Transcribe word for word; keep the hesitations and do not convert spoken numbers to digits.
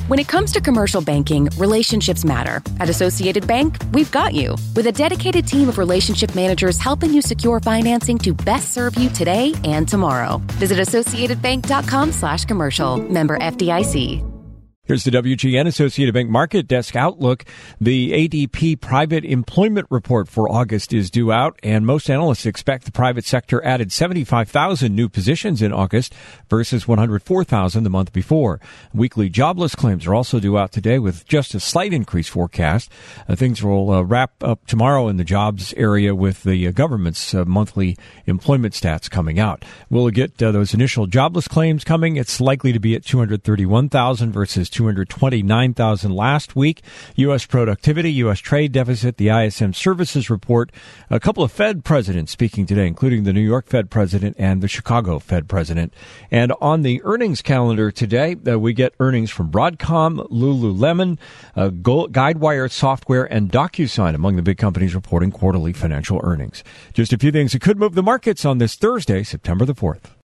When it comes to commercial banking, relationships matter. At Associated Bank, we've got you. With a dedicated team of relationship managers helping you secure financing to best serve you today and tomorrow. Visit associatedbank.com slash commercial. Member F D I C. Here's the W G N Associated Bank Market Desk Outlook. The A D P Private Employment Report for August is due out, and most analysts expect the private sector added seventy-five thousand new positions in August versus one hundred four thousand the month before. Weekly jobless claims are also due out today with just a slight increase forecast. Uh, things will uh, wrap up tomorrow in the jobs area with the uh, government's uh, monthly employment stats coming out. We'll get uh, those initial jobless claims coming. It's likely to be at two hundred thirty-one thousand versus two hundred twenty-nine thousand last week. U S productivity, U S trade deficit, the I S M services report. A couple of Fed presidents speaking today, including the New York Fed president and the Chicago Fed president. And on the earnings calendar today, uh, we get earnings from Broadcom, Lululemon, uh, Guidewire Software, and DocuSign among the big companies reporting quarterly financial earnings. Just a few things that could move the markets on this Thursday, September the fourth.